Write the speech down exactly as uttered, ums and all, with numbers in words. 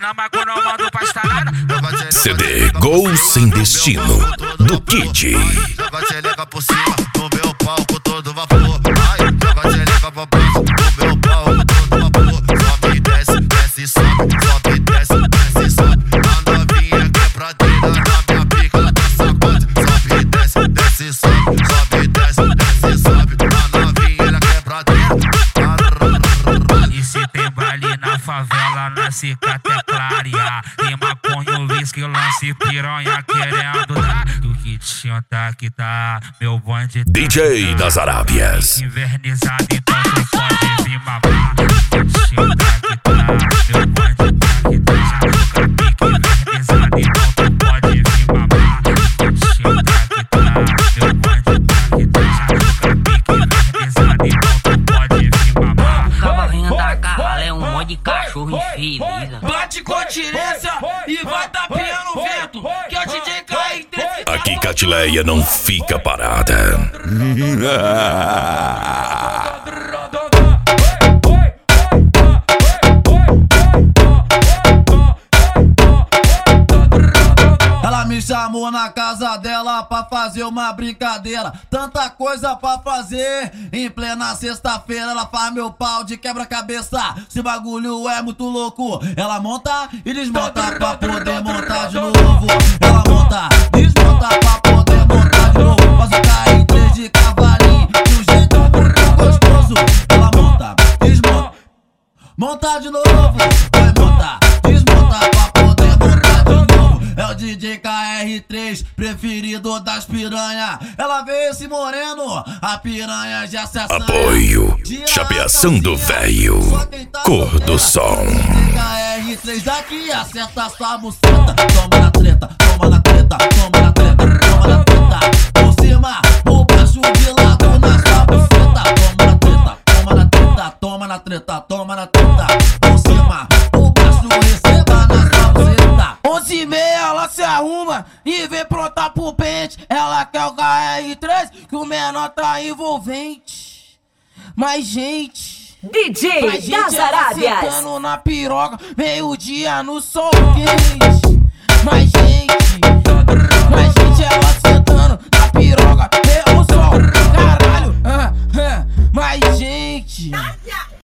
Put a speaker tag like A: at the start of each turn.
A: mina, mas quando eu mando pra estalada.
B: C D Gol Sem Destino, do Kid.
C: Joga a xereca por cima, no meu palco todo vapor. Ai, joga a xereca pra baixo, no meu palco todo vapor. Sobe e desce, desce e sobe, sobe e desce, desce e sobe. A novinha quebradeira na minha pica, ela tá sacode. Sobe e desce, desce e sobe, sobe e desce, desce e sobe. A novinha ela quebradeira.
A: E se tem baile na favela, na cicatecaria, tem maconha, uísque, lance, piranha querendo dar. Do que tinta que tá, meu bonde tá
B: D J das Arábias.
A: invernizado, então tu pode vir mamar. Do que tinta que tá, meu bonde tá que tá. Nunca pique invernizado, então tu pode vir mamar. Do que tinta que tá, meu bonde tá que tá. Nunca pique invernizado, então tu pode vir mamar.
D: O cavalinho da cavalo é um monte de cachorro infeliz.
E: Bate continência e vai tapeando o vento, que é o D J K R três.
B: Aqui Catileia não fica parada.
F: Ela me chamou na casa dela pra fazer uma brincadeira. Tanta coisa pra fazer. Em plena sexta-feira ela faz meu pau de quebra-cabeça. Esse bagulho é muito louco. Ela monta e desmonta pra poder montar de novo. Ela monta, desmonta pra poder montar de novo. Faz o K R três de cavalinho de um jeito muito gostoso. Ela monta, desmonta, monta de novo. Vai montar, desmonta pra poder montar de novo. É o D J K R três, preferido das piranha. Ela vê esse moreno, a piranha já se assanha.
B: Apoio, chapeação do véio, cor do som.
F: D J K R três daqui acerta sua buceta. Toma na treta, toma na treta, toma na treta, toma na treta. Por cima, por baixo, de lado na sua buceta. Toma na treta, toma na treta, toma na treta, toma na treta. Por cima, por baixo, receba na sua buceta.
E: Onze e meia ela se arruma e vem pronta pro pente. Ela quer o K R três, que o menor tá envolvente. Mas gente,
G: D J
E: mas gente
G: das
E: ela
G: Arábias.
E: sentando na piroca, meio dia no sol quente.